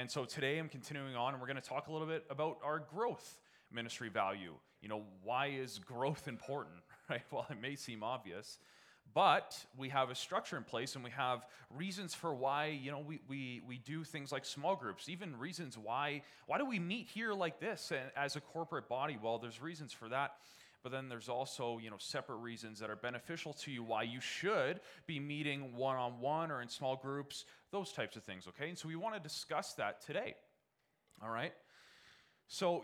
And so today I'm continuing on, and we're going to talk a little bit about our growth ministry value. Why is growth important, right? Well, it may seem obvious, but we have a structure in place, and we have reasons for why, we do things like small groups, even reasons why do we meet here like this and as a corporate body? Well, there's reasons for that. But then there's also, separate reasons that are beneficial to you why you should be meeting one-on-one or in small groups, those types of things, okay? And so we want to discuss that today, all right? So,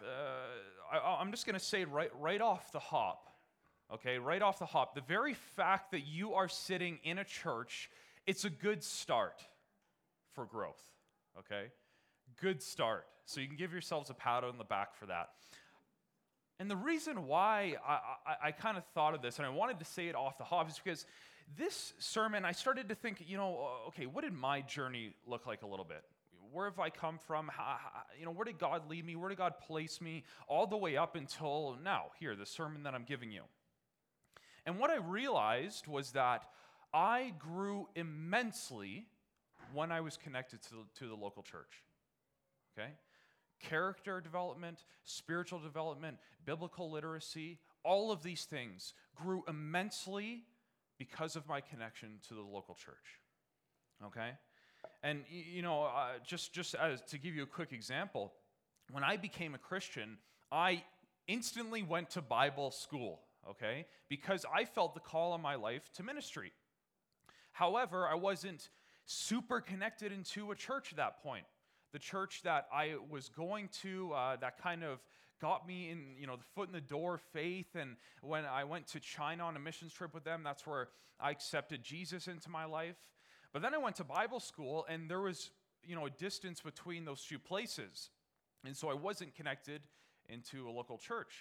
I'm just going to say right off the hop, okay, right off the hop, the very fact that you are sitting in a church, it's a good start for growth, okay? Good start. So you can give yourselves a pat on the back for that. And the reason why I kind of thought of this, and I wanted to say it off the hop, is because this sermon, I started to think, okay, what did my journey look like a little bit? Where have I come from? Where did God lead me? Where did God place me? All the way up until now, here, the sermon that I'm giving you. And what I realized was that I grew immensely when I was connected to the local church, okay? Character development, spiritual development, biblical literacy, all of these things grew immensely because of my connection to the local church, okay? And, just as to give you a quick example, when I became a Christian, I instantly went to Bible school, okay? Because I felt the call on my life to ministry. However, I wasn't super connected into a church at that point. The church that I was going to, that kind of got me in, the foot in the door faith. And when I went to China on a missions trip with them, that's where I accepted Jesus into my life. But then I went to Bible school, and there was, a distance between those two places. And so I wasn't connected into a local church.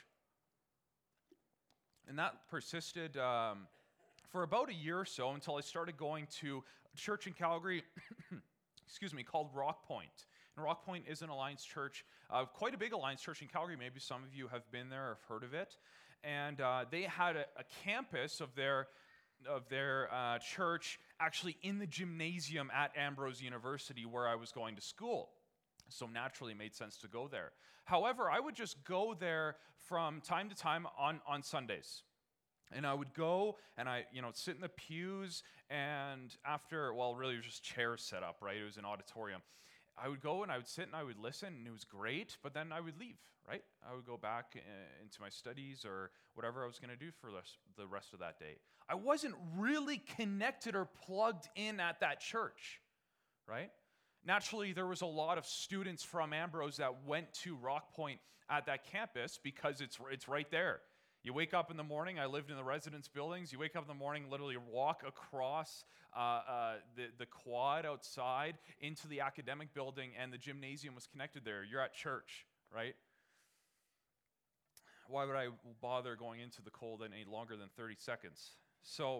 And that persisted for about a year or so until I started going to a church in Calgary, called Rock Point. And Rock Point is an Alliance church, quite a big Alliance church in Calgary. Maybe some of you have been there or have heard of it. And they had a campus of their church actually in the gymnasium at Ambrose University where I was going to school. So naturally it made sense to go there. However, I would just go there from time to time on Sundays. And I would go and I sit in the pews, and after, really it was just chairs set up, right? It was an auditorium. I would go and I would sit and I would listen, and it was great, but then I would leave, right? I would go back into my studies or whatever I was going to do for the rest of that day. I wasn't really connected or plugged in at that church, right? Naturally, there was a lot of students from Ambrose that went to Rock Point at that campus because it's right there. You wake up in the morning, I lived in the residence buildings, you wake up in the morning, literally walk across the quad outside into the academic building, and the gymnasium was connected there. You're at church, right? Why would I bother going into the cold any longer than 30 seconds? So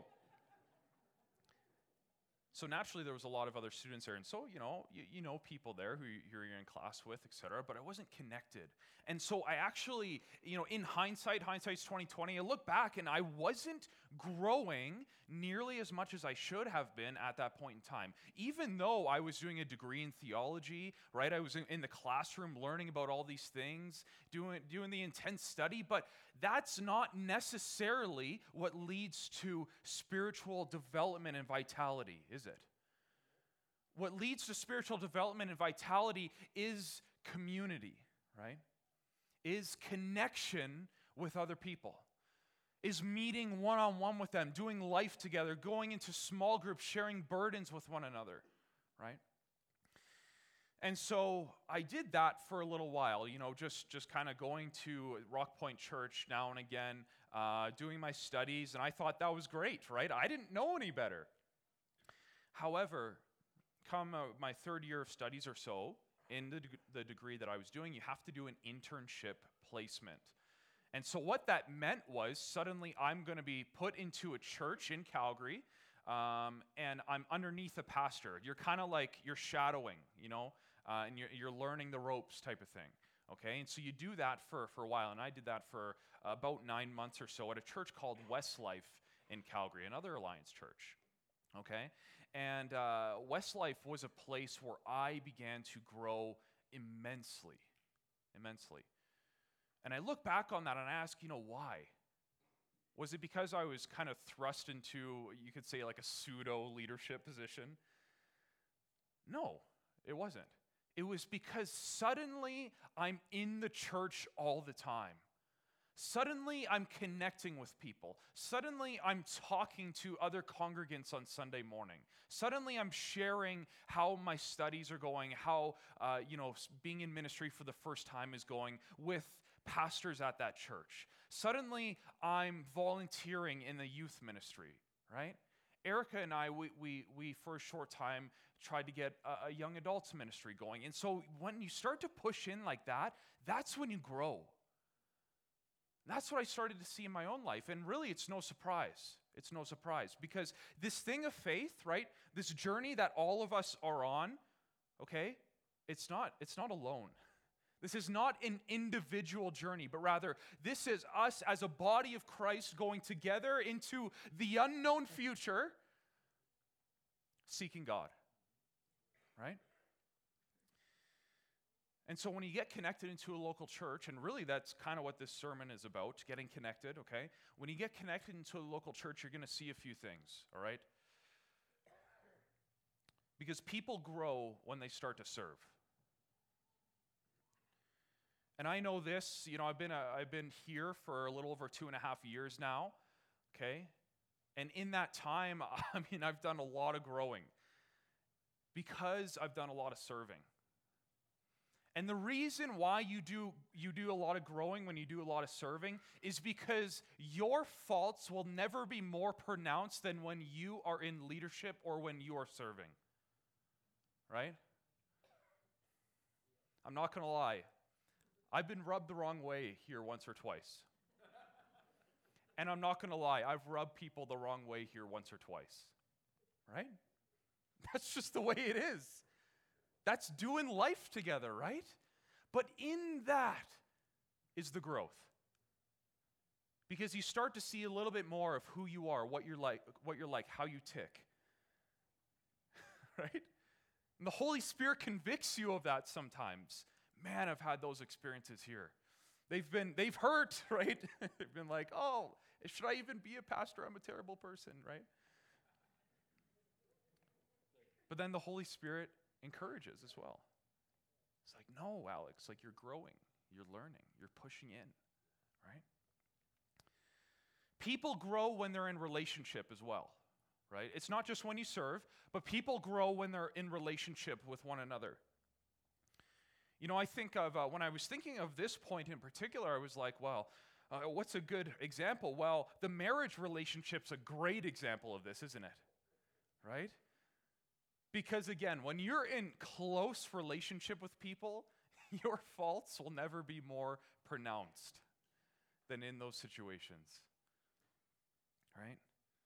naturally, there was a lot of other students there. And so, you know people there who you're in class with, etc. But I wasn't connected. And so I actually, in hindsight's 2020, I look back and I wasn't growing nearly as much as I should have been at that point in time. Even though I was doing a degree in theology, right? I was in the classroom learning about all these things, doing the intense study, but that's not necessarily what leads to spiritual development and vitality, is it? What leads to spiritual development and vitality is community, right? Is connection with other people. Is meeting one-on-one with them, doing life together, going into small groups, sharing burdens with one another, right? And so I did that for a little while, just kind of going to Rock Point Church now and again, doing my studies, and I thought that was great, right? I didn't know any better. However, come my third year of studies or so, in the degree that I was doing, you have to do an internship placement. And so what that meant was suddenly I'm going to be put into a church in Calgary, and I'm underneath a pastor. You're kind of like, you're shadowing, and you're learning the ropes type of thing, okay? And so you do that for a while, and I did that for about 9 months or so at a church called Westlife in Calgary, another Alliance church, okay? And Westlife was a place where I began to grow immensely, immensely. And I look back on that and I ask, why? Was it because I was kind of thrust into, you could say, like a pseudo leadership position? No, it wasn't. It was because suddenly I'm in the church all the time. Suddenly I'm connecting with people. Suddenly I'm talking to other congregants on Sunday morning. Suddenly I'm sharing how my studies are going, how being in ministry for the first time is going with pastors at that church. Suddenly I'm volunteering in the youth ministry, right? Erica and I, we for a short time tried to get a young adults ministry going. And so when you start to push in like that, that's when you grow. That's what I started to see in my own life. And really, it's no surprise. It's no surprise. Because this thing of faith, right, this journey that all of us are on, okay, it's not alone. This is not an individual journey, but rather this is us as a body of Christ going together into the unknown future, seeking God, right? And so when you get connected into a local church, and really that's kind of what this sermon is about, getting connected, okay? When you get connected into a local church, you're going to see a few things, all right? Because people grow when they start to serve. And I know this, I've been here for a little over 2.5 years now, okay? And in that time, I've done a lot of growing because I've done a lot of serving. And the reason why you do a lot of growing when you do a lot of serving is because your faults will never be more pronounced than when you are in leadership or when you are serving. Right? I'm not going to lie. I've been rubbed the wrong way here once or twice. And I'm not going to lie. I've rubbed people the wrong way here once or twice. Right? That's just the way it is. That's doing life together, right? But in that is the growth. Because you start to see a little bit more of who you are, what you're like, how you tick. Right? And the Holy Spirit convicts you of that sometimes. Man, I've had those experiences here. They've hurt, right? They've been like, oh, should I even be a pastor? I'm a terrible person, right? But then the Holy Spirit encourages as well. It's like, no, Alex, like you're growing, you're learning, you're pushing in, right? People grow when they're in relationship as well, right? It's not just when you serve, but people grow when they're in relationship with one another. I think of, when I was thinking of this point in particular, I was like, well, what's a good example? Well, the marriage relationship's a great example of this, isn't it? Right? Because again, when you're in close relationship with people, your faults will never be more pronounced than in those situations. Right?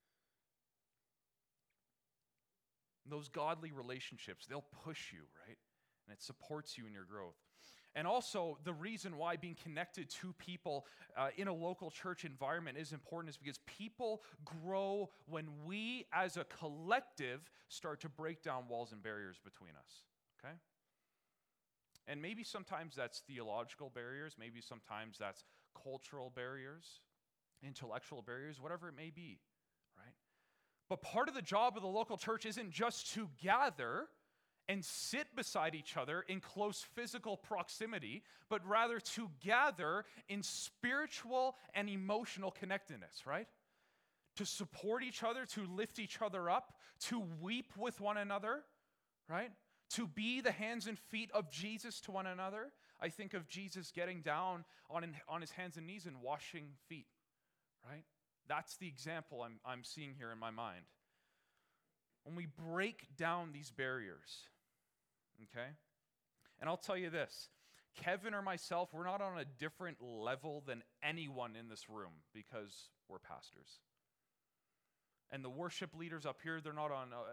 Those godly relationships, they'll push you, right? And it supports you in your growth. And also, the reason why being connected to people in a local church environment is important is because people grow when we, as a collective, start to break down walls and barriers between us, okay? And maybe sometimes that's theological barriers, maybe sometimes that's cultural barriers, intellectual barriers, whatever it may be, right? But part of the job of the local church isn't just to gather and sit beside each other in close physical proximity, but rather to gather in spiritual and emotional connectedness, right? To support each other, to lift each other up, to weep with one another, right? To be the hands and feet of Jesus to one another. I think of Jesus getting down on his hands and knees and washing feet, right? That's the example I'm seeing here in my mind. When we break down these barriers, okay? And I'll tell you this, Kevin or myself, we're not on a different level than anyone in this room because we're pastors. And the worship leaders up here, they're not on any different level than any of you because they're worship leaders.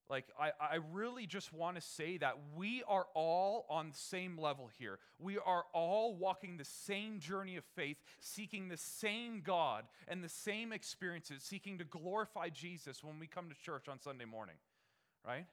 Like, I really just want to say that we are all on the same level here. We are all walking the same journey of faith, seeking the same God and the same experiences, seeking to glorify Jesus when we come to church on Sunday morning, right?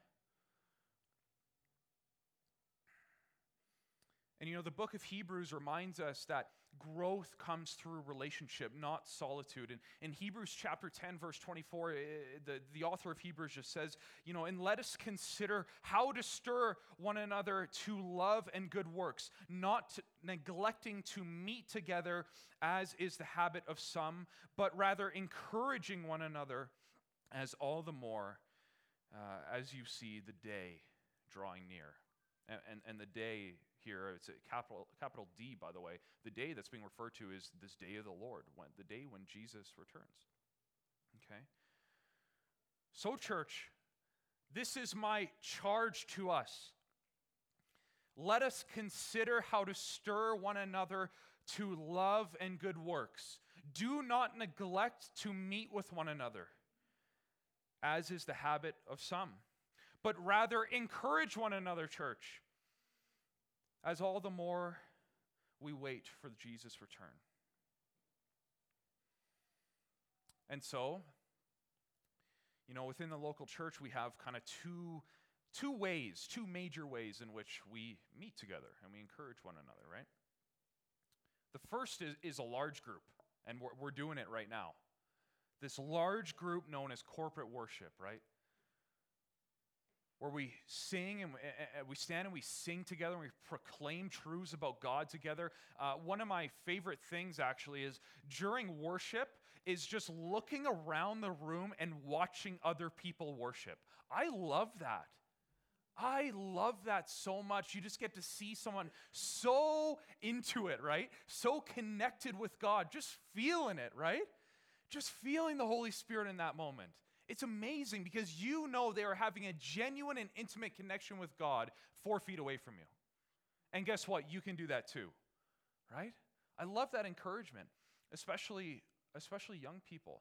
And the book of Hebrews reminds us that growth comes through relationship, not solitude. And in Hebrews chapter 10, verse 24, the author of Hebrews just says, and let us consider how to stir one another to love and good works, not neglecting to meet together as is the habit of some, but rather encouraging one another, as all the more as you see the day drawing near. And the day here, it's a capital D, by the way. The day that's being referred to is this day of the Lord, the day when Jesus returns. Okay? So, church, this is my charge to us. Let us consider how to stir one another to love and good works. Do not neglect to meet with one another, as is the habit of some, but rather encourage one another, church, as all the more we wait for Jesus' return. And so, within the local church, we have kind of two major ways in which we meet together and we encourage one another, right? The first is a large group, and we're doing it right now. This large group known as corporate worship, right? Where we sing and we stand and we sing together and we proclaim truths about God together. One of my favorite things actually is during worship is just looking around the room and watching other people worship. I love that. I love that so much. You just get to see someone so into it, right? So connected with God, just feeling it, right? Just feeling the Holy Spirit in that moment. It's amazing because they are having a genuine and intimate connection with God 4 feet away from you. And guess what? You can do that too, right? I love that encouragement, especially young people.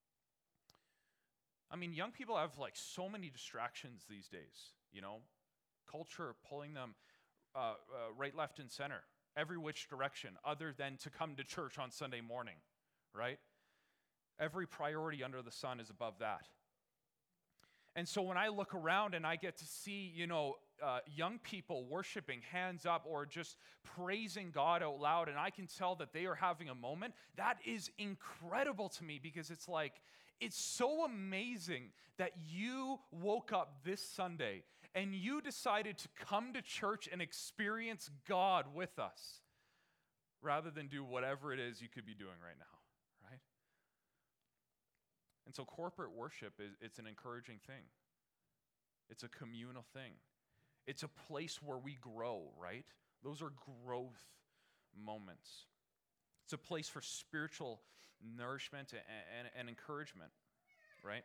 I mean, young people have so many distractions these days, culture pulling them right, left, and center, every which direction other than to come to church on Sunday morning, right? Every priority under the sun is above that. And so when I look around and I get to see, young people worshiping hands up or just praising God out loud, and I can tell that they are having a moment, that is incredible to me because it's so amazing that you woke up this Sunday and you decided to come to church and experience God with us rather than do whatever it is you could be doing right now, right? And so corporate worship, it's an encouraging thing. It's a communal thing. It's a place where we grow, right? Those are growth moments. It's a place for spiritual nourishment and encouragement, right?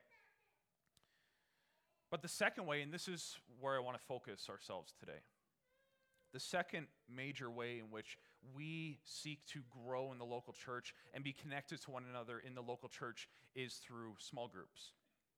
But the second way, and this is where I want to focus ourselves today, the second major way in which we seek to grow in the local church and be connected to one another in the local church is through small groups.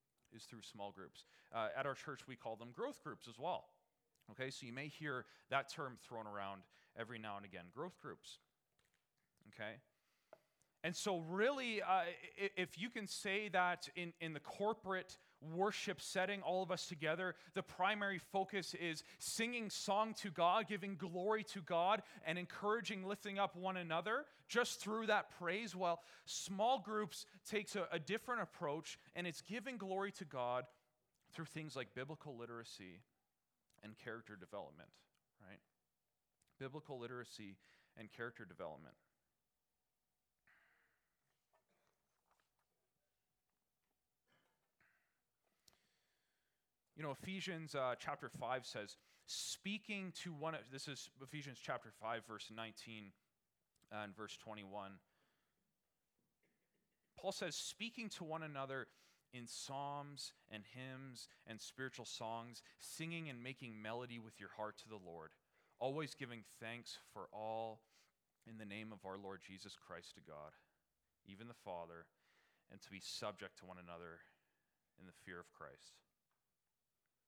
At our church, we call them growth groups as well. Okay, so you may hear that term thrown around every now and again, growth groups. Okay? And so really, if you can say that in the corporate worship setting, all of us together, the primary focus is singing song to God, giving glory to God, and encouraging, lifting up one another just through that praise. Well, small groups takes a different approach, and it's giving glory to God through things like biblical literacy and character development, right? Biblical literacy and character development. Ephesians chapter 5 says, speaking to one, this is Ephesians chapter 5, verse 19 and verse 21. Paul says, speaking to one another in psalms and hymns and spiritual songs, singing and making melody with your heart to the Lord, always giving thanks for all in the name of our Lord Jesus Christ to God, even the Father, and to be subject to one another in the fear of Christ.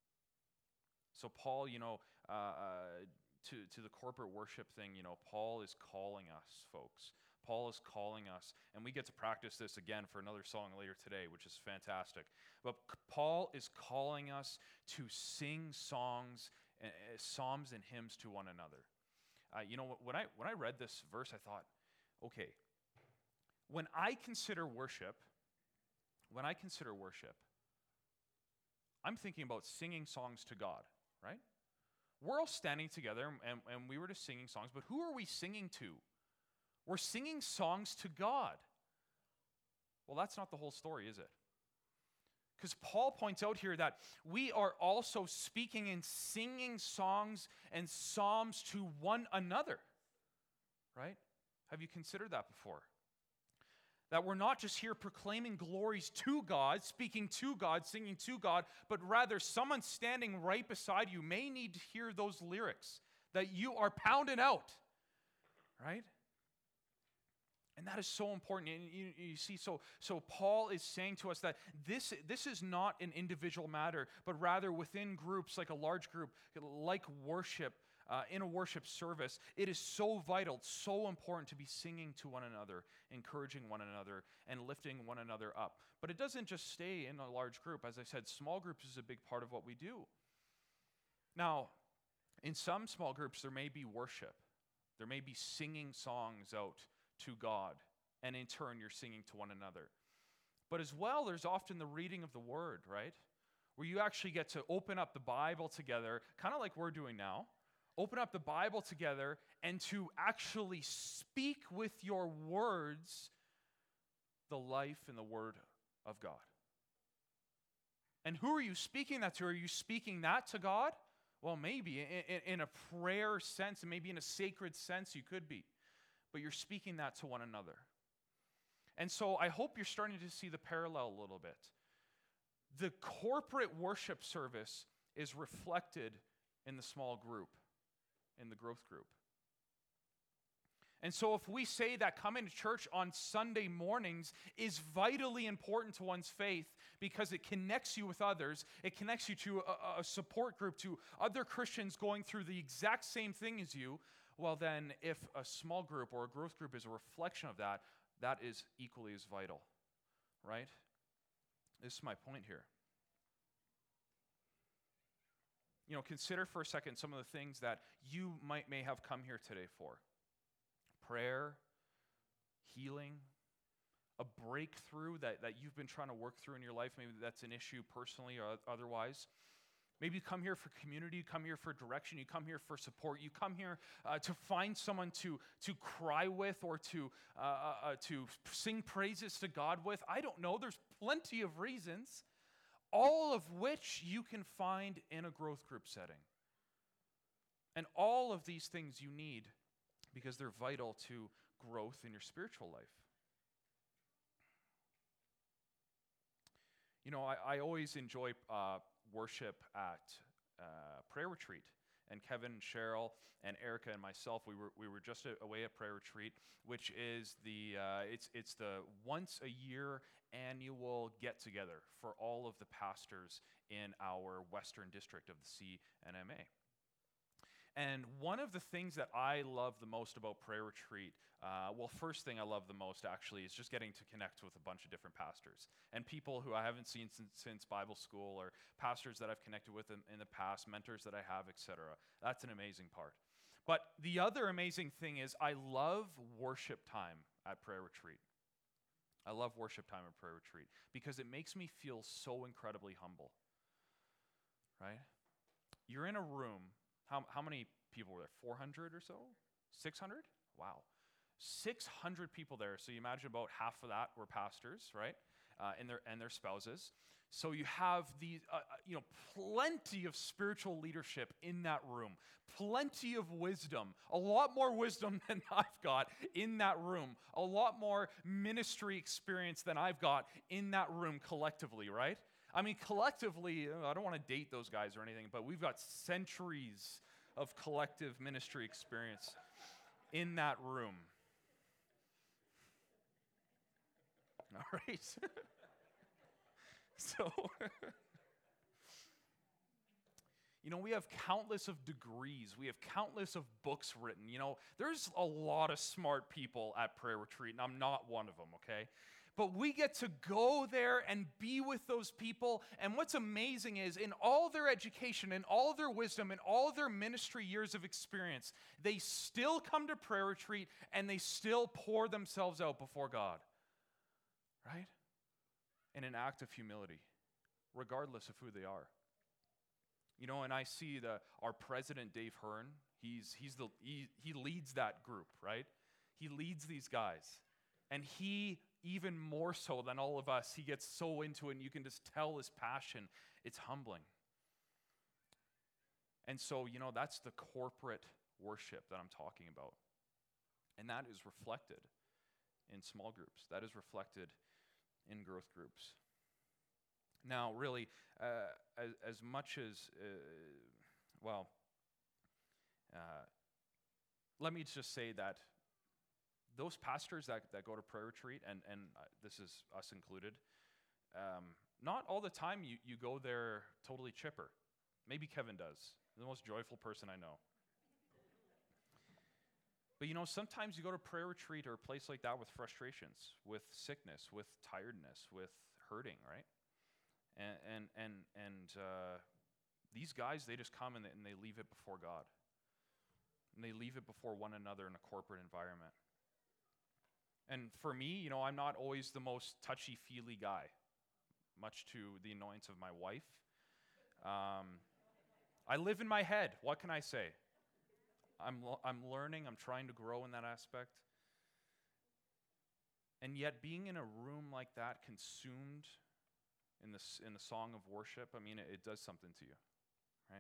So Paul, to the corporate worship thing, Paul is calling us, folks. Paul is calling us, and we get to practice this again for another song later today, which is fantastic. But Paul is calling us to sing songs, psalms and hymns to one another. When I read this verse, I thought, okay, when I consider worship, I'm thinking about singing songs to God, right? We're all standing together, and we were just singing songs, but who are we singing to? We're singing songs to God. Well, that's not the whole story, is it? Because Paul points out here that we are also speaking and singing songs and psalms to one another, right? Have you considered that before? That we're not just here proclaiming glories to God, speaking to God, singing to God, but rather someone standing right beside you may need to hear those lyrics that you are pounding out, right? And that is so important. And you see, so Paul is saying to us that this is not an individual matter, but rather within groups, like a large group, like worship, in a worship service, it is so vital, so important to be singing to one another, encouraging one another, and lifting one another up. But it doesn't just stay in a large group. As I said, small groups is a big part of what we do. Now, in some small groups, there may be worship. There may be singing songs out to God, and in turn, you're singing to one another. But as well, there's often the reading of the Word, right? Where you actually get to open up the Bible together, kind of like we're doing now. Open up the Bible together and to actually speak with your words the life and the Word of God. And who are you speaking that to? Are you speaking that to God? Well, maybe in a prayer sense, and maybe in a sacred sense, you could be. But you're speaking that to one another. And so I hope you're starting to see the parallel a little bit. The corporate worship service is reflected in the small group, in the growth group. And so if we say that coming to church on Sunday mornings is vitally important to one's faith because it connects you with others, it connects you to a support group, to other Christians going through the exact same thing as you, well then, if a small group or a growth group is a reflection of that, that is equally as vital, right? This is my point here. Consider for a second some of the things that you may have come here today for. Prayer, healing, a breakthrough that you've been trying to work through in your life. Maybe that's an issue personally or otherwise. Maybe you come here for community, you come here for direction, you come here for support, you come here to find someone to cry with or to sing praises to God with. I don't know, there's plenty of reasons, all of which you can find in a growth group setting. And all of these things you need because they're vital to growth in your spiritual life. I always enjoy worship at prayer retreat. And Kevin and Cheryl and Erica and myself, we were just away at prayer retreat, which is it's the once a year annual get together for all of the pastors in our Western District of the CNMA. And one of the things that I love the most about prayer retreat, first thing I love the most actually is just getting to connect with a bunch of different pastors and people who I haven't seen since Bible school, or pastors that I've connected with in the past, mentors that I have, etc. That's an amazing part. But the other amazing thing is I love worship time at prayer retreat. I love worship time at prayer retreat because it makes me feel so incredibly humble, right? You're in a room. How many people were there? 400 or so? 600? Wow. 600 people there. So you imagine about half of that were pastors, right? And their spouses. So you have these, plenty of spiritual leadership in that room. Plenty of wisdom. A lot more wisdom than I've got in that room. A lot more ministry experience than I've got in that room collectively, right? I mean, collectively, I don't want to date those guys or anything, but we've got centuries of collective ministry experience in that room. All right. So, We have countless of degrees. We have countless of books written. There's a lot of smart people at prayer retreat, and I'm not one of them, okay? But we get to go there and be with those people. And what's amazing is in all their education, in all their wisdom, in all their ministry years of experience, they still come to prayer retreat and they still pour themselves out before God, right? In an act of humility, regardless of who they are. And I see our president, Dave Hearn, he leads that group, right? He leads these guys. And he, even more so than all of us, he gets so into it, and you can just tell his passion. It's humbling. And so, that's the corporate worship that I'm talking about. And that is reflected in small groups. That is reflected in growth groups. Now, really, as much as, let me just say that those pastors that go to prayer retreat, and this is us included, not all the time you go there totally chipper. Maybe Kevin does. He's the most joyful person I know. But sometimes you go to prayer retreat or a place like that with frustrations, with sickness, with tiredness, with hurting, right? And these guys, they just come and they leave it before God. And they leave it before one another in a corporate environment. And for me, I'm not always the most touchy-feely guy, much to the annoyance of my wife. I live in my head. What can I say? I'm learning. I'm trying to grow in that aspect. And yet, being in a room like that, consumed in the song of worship, it does something to you, right?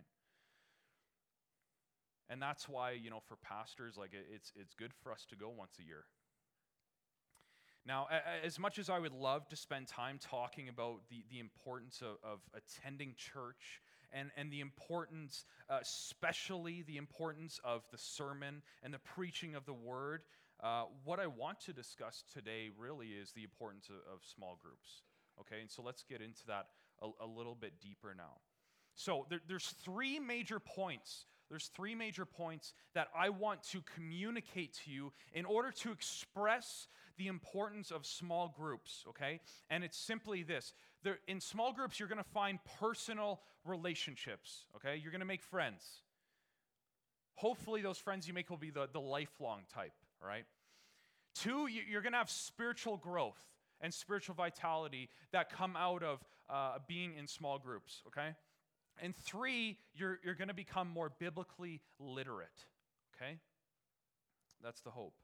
And that's why, for pastors, it's good for us to go once a year. Now, as much as I would love to spend time talking about the importance of attending church and the importance, especially the importance of the sermon and the preaching of the word, what I want to discuss today really is the importance of small groups. Okay, and so let's get into that a little bit deeper now. So there's three major points. There's three major points that I want to communicate to you in order to express the importance of small groups, okay? And it's simply this. In small groups, you're going to find personal relationships, okay? You're going to make friends. Hopefully those friends you make will be the lifelong type, right? Two, you're going to have spiritual growth and spiritual vitality that come out of being in small groups, okay? And three, you're going to become more biblically literate, okay? That's the hope.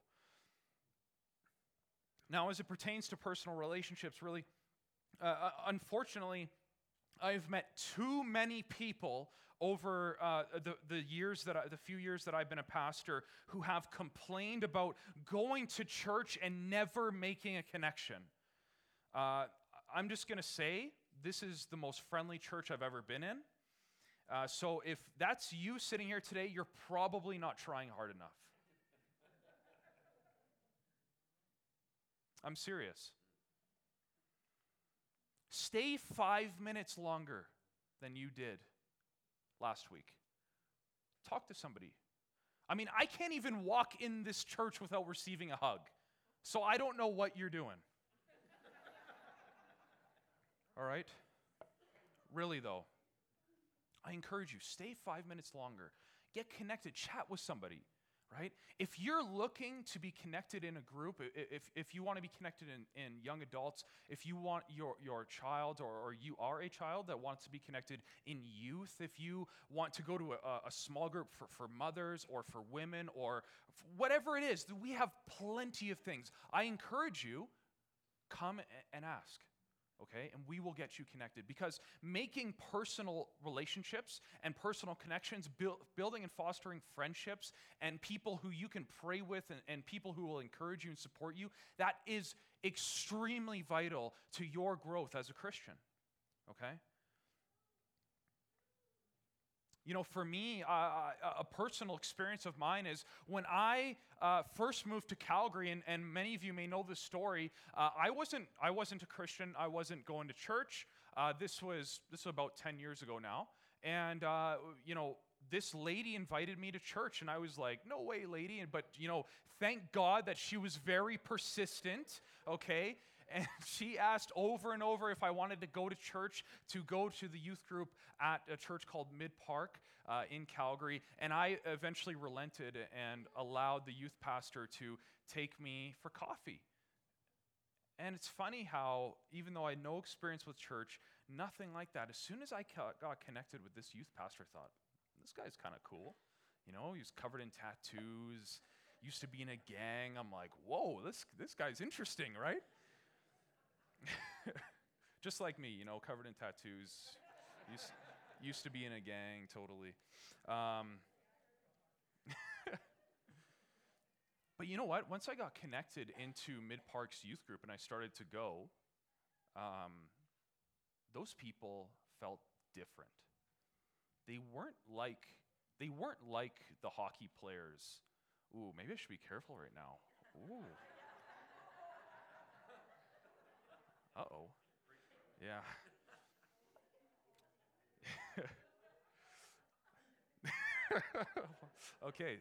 Now, as it pertains to personal relationships, really, unfortunately, I've met too many people over the few years that I've been a pastor who have complained about going to church and never making a connection. I'm just going to say, this is the most friendly church I've ever been in. So if that's you sitting here today, you're probably not trying hard enough. I'm serious. Stay 5 minutes longer than you did last week. Talk to somebody. I can't even walk in this church without receiving a hug. So I don't know what you're doing. All right? Really, though, I encourage you, stay 5 minutes longer. Get connected. Chat with somebody, right? If you're looking to be connected in a group, if you want to be connected in young adults, if you want your child or you are a child that wants to be connected in youth, if you want to go to a small group for mothers or for women or whatever it is, we have plenty of things. I encourage you, come and ask. Okay, and we will get you connected, because making personal relationships and personal connections, building and fostering friendships and people who you can pray with and people who will encourage you and support you, that is extremely vital to your growth as a Christian. Okay? For me, a personal experience of mine is when I first moved to Calgary, and many of you may know this story. I wasn't a Christian. I wasn't going to church. This was about 10 years ago now. And, this lady invited me to church, and I was like, no way, lady. But, thank God that she was very persistent, okay? And she asked over and over if I wanted to go to church, to go to the youth group at a church called Mid Park in Calgary. And I eventually relented and allowed the youth pastor to take me for coffee. And it's funny how, even though I had no experience with church, nothing like that, as soon as I got connected with this youth pastor, I thought, this guy's kind of cool. He's covered in tattoos, used to be in a gang. I'm like, whoa, this guy's interesting, right? Just like me, covered in tattoos. Used to be in a gang, totally. But you know what? Once I got connected into Mid Park's youth group and I started to go, those people felt different. They weren't like the hockey players. Ooh, maybe I should be careful right now. Ooh. Uh-oh. Yeah. Okay.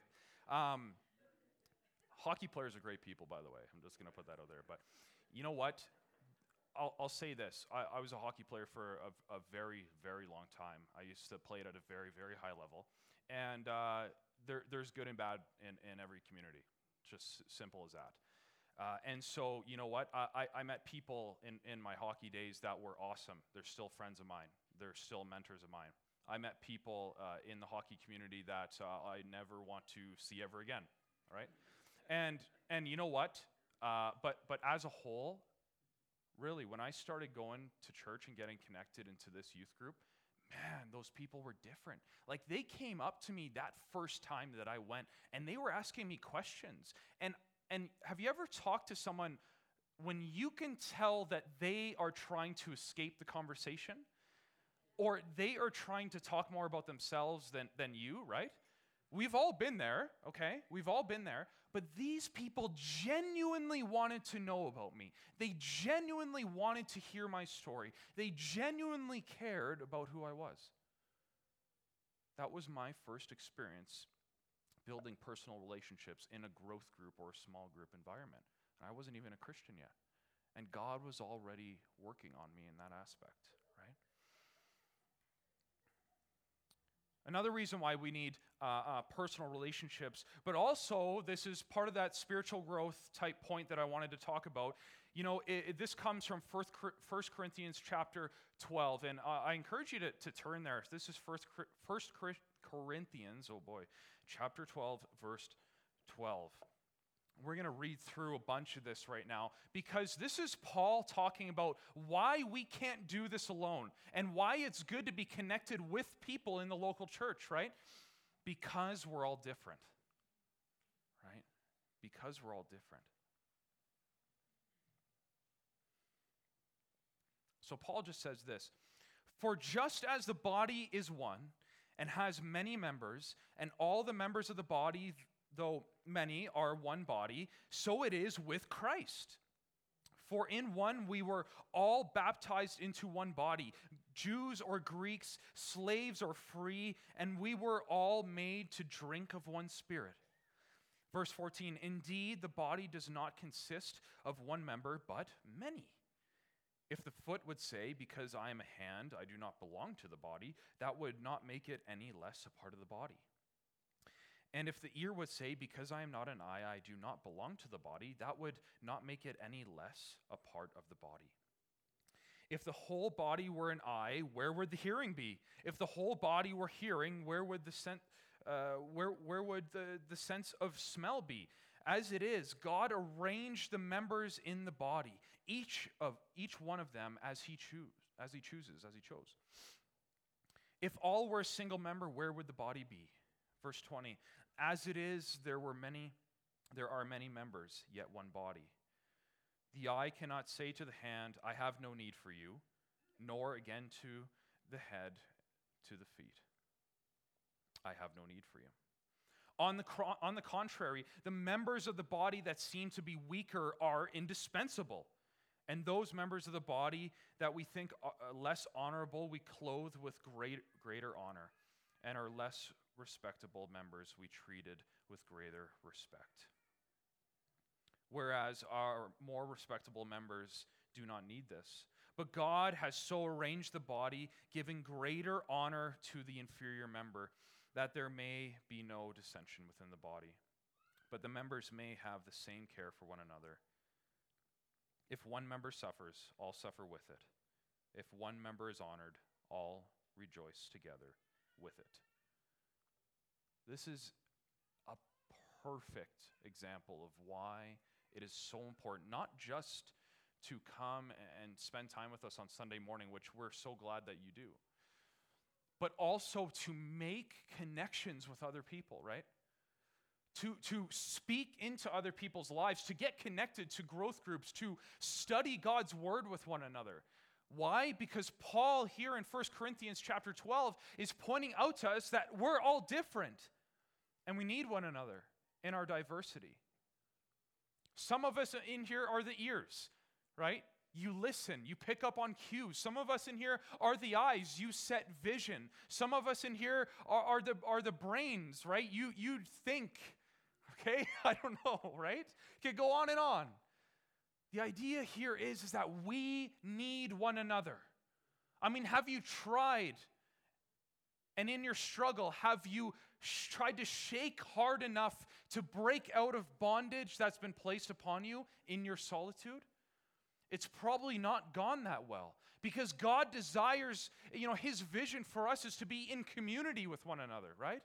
Hockey players are great people, by the way. I'm just going to put that out there. But you know what? I'll say this. I was a hockey player for a very, very long time. I used to play it at a very, very high level. And there's good and bad in every community. Just simple as that. And so, you know what? I met people in my hockey days that were awesome. They're still friends of mine. They're still mentors of mine. I met people in the hockey community that I never want to see ever again, all right? And you know what? But as a whole, really, when I started going to church and getting connected into this youth group, man, those people were different. Like, they came up to me that first time that I went, and they were asking me questions. And have you ever talked to someone when you can tell that they are trying to escape the conversation? Or they are trying to talk more about themselves than you, right? We've all been there, okay? We've all been there. But these people genuinely wanted to know about me. They genuinely wanted to hear my story. They genuinely cared about who I was. That was my first experience building personal relationships in a growth group or a small group environment. And I wasn't even a Christian yet. And God was already working on me in that aspect, right? Another reason why we need personal relationships, but also this is part of that spiritual growth type point that I wanted to talk about. This comes from 1 Corinthians chapter 12, and I encourage you to turn there. This is 1 Corinthians, chapter 12, verse 12. We're going to read through a bunch of this right now because this is Paul talking about why we can't do this alone and why it's good to be connected with people in the local church, right? Because we're all different, right? Because we're all different. So Paul just says this, "For just as the body is one and has many members, and all the members of the body, though many, are one body, so it is with Christ. For in one we were all baptized into one body, Jews or Greeks, slaves or free, and we were all made to drink of one Spirit." Verse 14, "Indeed, the body does not consist of one member, but many. If the foot would say, 'Because I am a hand, I do not belong to the body,' that would not make it any less a part of the body. And if the ear would say, 'Because I am not an eye, I do not belong to the body,' that would not make it any less a part of the body. If the whole body were an eye, where would the hearing be? If the whole body were hearing, where would the sense of smell be? As it is, God arranged the members in the body, each one of them as he chose. If all were a single member, where would the body be?" Verse 20, "As it is, there are many members, yet one body. The eye cannot say to the hand, 'I have no need for you,' nor again to the head, to the feet, 'I have no need for you.' On the contrary, the members of the body that seem to be weaker are indispensable, And those members of the body that we think are less honorable, we clothe with greater honor. And our less respectable members, we treated with greater respect. Whereas our more respectable members do not need this. But God has so arranged the body, giving greater honor to the inferior member, that there may be no dissension within the body, but the members may have the same care for one another. If one member suffers, all suffer with it. If one member is honored, all rejoice together with it. This is a perfect example of why it is so important, not just to come and spend time with us on Sunday morning, which we're so glad that you do, but also to make connections with other people, right? To speak into other people's lives, to get connected to growth groups, to study God's word with one another. Why? Because Paul here in 1 Corinthians chapter 12 is pointing out to us that we're all different and we need one another in our diversity. Some of us in here are the ears, right? You listen, you pick up on cues. Some of us in here are the eyes, you set vision. Some of us in here are the brains, right? You think, okay? I don't know, right? Could go on and on. The idea here is that we need one another. I mean, have you tried, and in your struggle, have you tried to shake hard enough to break out of bondage that's been placed upon you in your solitude? It's probably not gone that well, because God desires, his vision for us is to be in community with one another, right?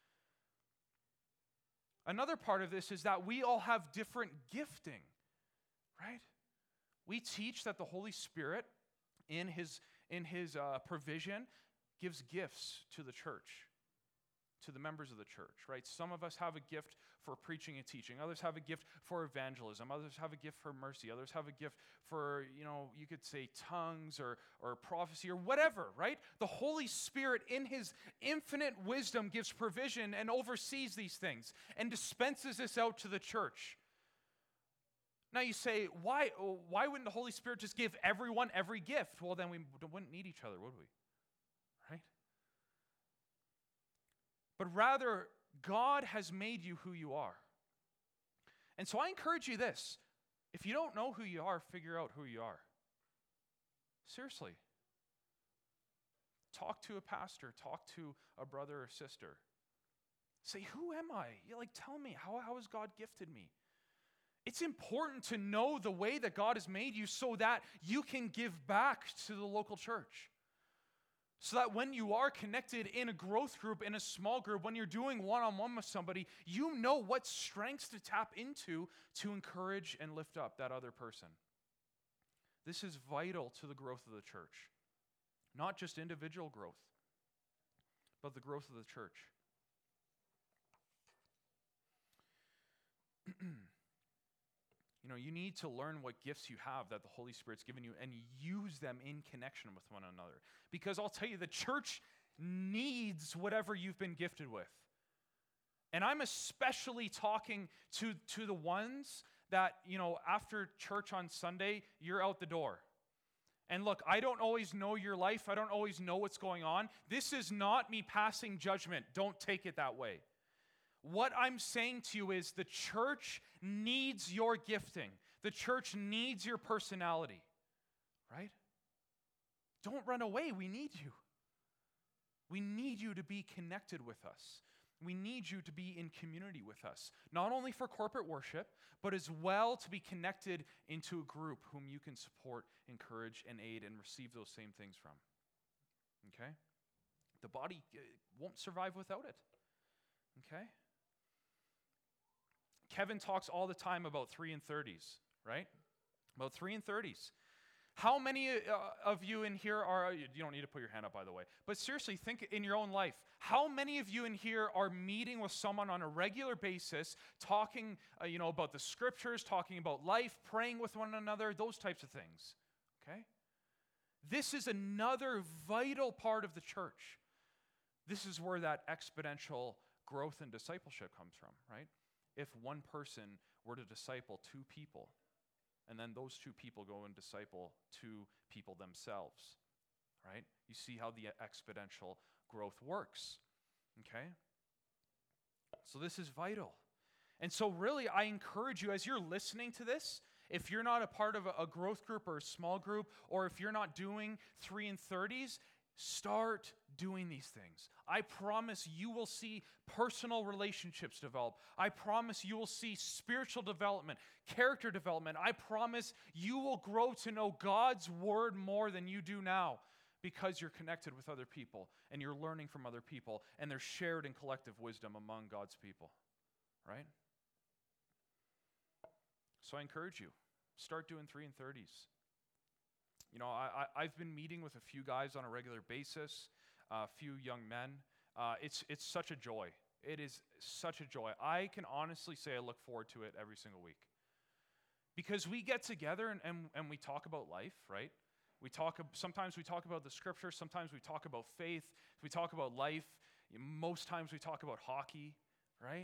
Another part of this is that we all have different gifting, right? We teach that the Holy Spirit, in his provision, gives gifts to the church, to the members of the church, right? Some of us have a gift for preaching and teaching. Others have a gift for evangelism. Others have a gift for mercy. Others have a gift for, you could say tongues or prophecy or whatever, right? The Holy Spirit, in his infinite wisdom, gives provision and oversees these things and dispenses this out to the church. Now you say, why wouldn't the Holy Spirit just give everyone every gift? Well, then we wouldn't need each other, would we? Right? But rather, God has made you who you are. And so I encourage you this. If you don't know who you are, figure out who you are. Seriously. Talk to a pastor. Talk to a brother or sister. Say, who am I? Tell me, how has God gifted me? It's important to know the way that God has made you so that you can give back to the local church. So that when you are connected in a growth group, in a small group, when you're doing one-on-one with somebody, you know what strengths to tap into to encourage and lift up that other person. This is vital to the growth of the church. Not just individual growth, but the growth of the church. You need to learn what gifts you have that the Holy Spirit's given you and use them in connection with one another. Because I'll tell you, the church needs whatever you've been gifted with. And I'm especially talking to the ones that, after church on Sunday, you're out the door. And look, I don't always know your life. I don't always know what's going on. This is not me passing judgment. Don't take it that way. What I'm saying to you is the church needs your gifting. The church needs your personality, right? Don't run away. We need you. We need you to be connected with us. We need you to be in community with us, not only for corporate worship, but as well to be connected into a group whom you can support, encourage, and aid and receive those same things from. Okay? The body won't survive without it. Okay? Kevin talks all the time about 3 and 30s, right? About 3 and 30s. How many of you in here are, you don't need to put your hand up, by the way, but seriously, think in your own life. How many of you in here are meeting with someone on a regular basis, talking, about the scriptures, talking about life, praying with one another, those types of things, okay? This is another vital part of the church. This is where that exponential growth and discipleship comes from, right? If one person were to disciple 2 people, And then those two people go and disciple two people themselves, right? You see how the exponential growth works, okay? So this is vital. And so really, I encourage you, as you're listening to this, if you're not a part of a growth group or a small group, or if you're not doing 3 and 30s, start doing these things. I promise you will see personal relationships develop. I promise you will see spiritual development, character development. I promise you will grow to know God's word more than you do now, because you're connected with other people and you're learning from other people, and there's shared and collective wisdom among God's people, right? So I encourage you, start doing 3 and 30s. You know, I've been meeting with a few guys on a regular basis, a few young men. It's such a joy. It is such a joy. I can honestly say I look forward to it every single week. Because we get together and we talk about life, right? Sometimes we talk about the scripture, sometimes we talk about faith, we talk about life, most times we talk about hockey, right?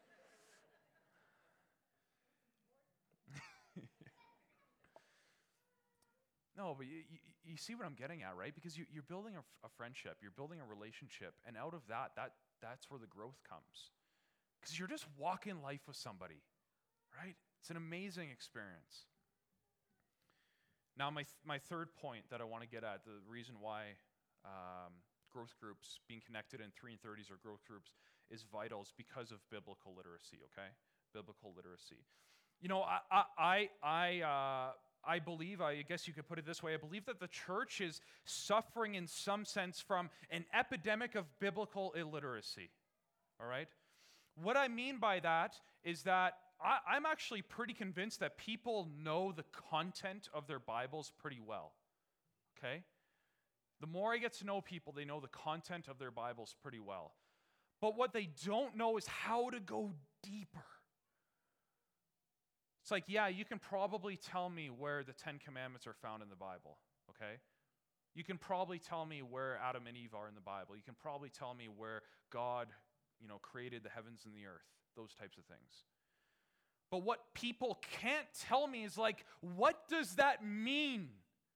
No, but you see what I'm getting at, right? Because you're building a friendship, you're building a relationship, and out of that's where the growth comes. Because you're just walking life with somebody, right? It's an amazing experience. Now, my third point that I want to get at, the reason why growth groups, being connected in 3 and 30s or growth groups, is vital is because of biblical literacy, okay? Biblical literacy. You know, I believe, I guess you could put it this way, I believe that the church is suffering in some sense from an epidemic of biblical illiteracy, all right? What I mean by that is that I'm actually pretty convinced that people know the content of their Bibles pretty well, okay? The more I get to know people, they know the content of their Bibles pretty well. But what they don't know is how to go deeper. It's like, yeah, you can probably tell me where the 10 Commandments are found in the Bible, okay? You can probably tell me where Adam and Eve are in the Bible. You can probably tell me where God, created the heavens and the earth, those types of things. But what people can't tell me is like, what does that mean?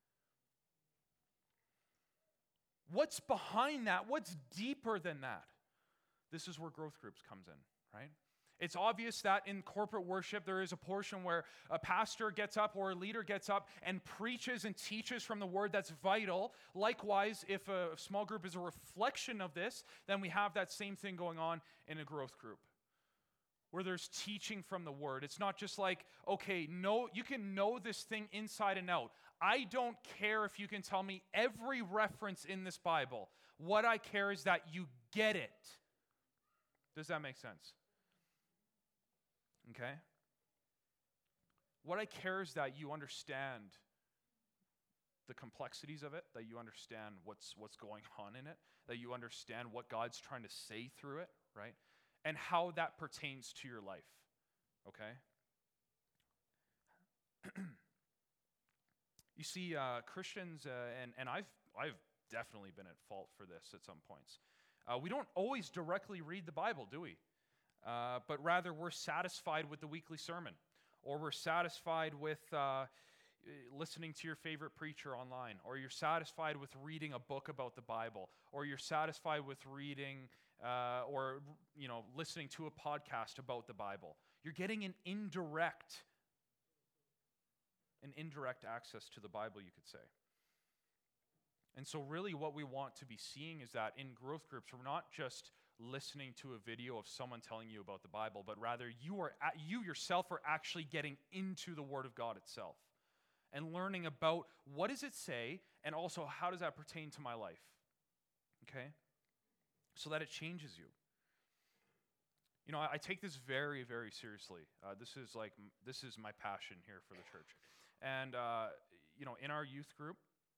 What's behind that? What's deeper than that? This is where growth groups comes in, right? It's obvious that in corporate worship, there is a portion where a pastor gets up or a leader gets up and preaches and teaches from the word. That's vital. Likewise, if a small group is a reflection of this, then we have that same thing going on in a growth group, where there's teaching from the word. It's not just like, okay, no, you can know this thing inside and out. I don't care if you can tell me every reference in this Bible. What I care is that you get it. Does that make sense? Okay? What I care is that you understand the complexities of it, that you understand what's going on in it, that you understand what God's trying to say through it, right? And how that pertains to your life, okay? You see, Christians, and I've definitely been at fault for this at some points. We don't always directly read the Bible, do we? But rather we're satisfied with the weekly sermon, or we're satisfied with listening to your favorite preacher online, or you're satisfied with reading a book about the Bible, or you're satisfied with reading or listening to a podcast about the Bible. You're getting an indirect access to the Bible, you could say. And so really what we want to be seeing is that in growth groups, we're not just listening to a video of someone telling you about the Bible, but rather you yourself are actually getting into the Word of God itself and learning about what does it say, and also how does that pertain to my life, okay? So that it changes you. You know, I take this very, very seriously. This is my passion here for the church. And, in our youth group,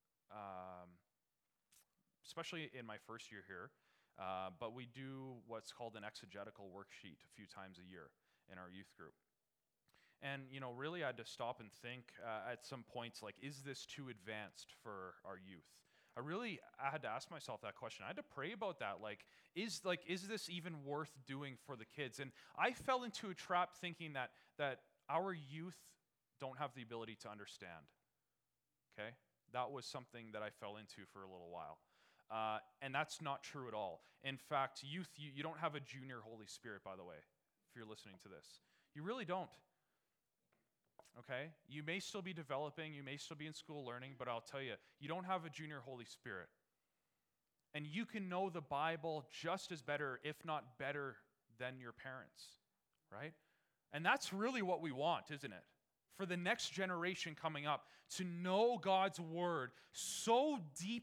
especially in my first year here, but we do what's called an exegetical worksheet a few times a year in our youth group. And, really I had to stop and think at some points, like, is this too advanced for our youth? I had to ask myself that question. I had to pray about that. Is this even worth doing for the kids? And I fell into a trap thinking that our youth don't have the ability to understand. Okay? That was something that I fell into for a little while. And that's not true at all. In fact, youth, you don't have a junior Holy Spirit, by the way, if you're listening to this. You really don't. Okay? You may still be developing, you may still be in school learning, but I'll tell you, you don't have a junior Holy Spirit. And you can know the Bible just as better, if not better, than your parents, right? And that's really what we want, isn't it? For the next generation coming up, to know God's word so deep